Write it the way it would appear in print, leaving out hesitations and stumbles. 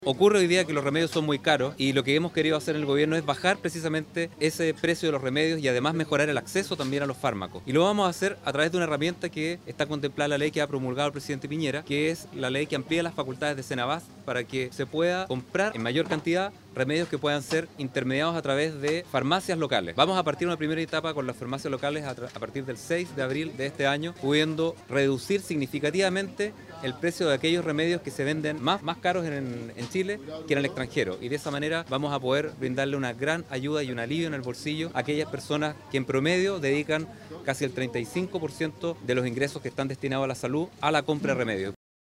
Ocurre hoy día que los remedios son muy caros y lo que hemos querido hacer en el gobierno es bajar precisamente ese precio de los remedios y además mejorar el acceso también a los fármacos. Y lo vamos a hacer a través de una herramienta que está contemplada en la ley que ha promulgado el presidente Piñera, que es la ley que amplía las facultades de Senabas para que se pueda comprar en mayor cantidad remedios que puedan ser intermediados a través de farmacias locales. Vamos a partir una primera etapa con las farmacias locales a partir del 6 de abril de este año, pudiendo reducir significativamente el precio de aquellos remedios que se venden más caros en Chile que en el extranjero. Y de esa manera vamos a poder brindarle una gran ayuda y un alivio en el bolsillo a aquellas personas que en promedio dedican casi el 35% de los ingresos que están destinados a la salud a la compra de remedios.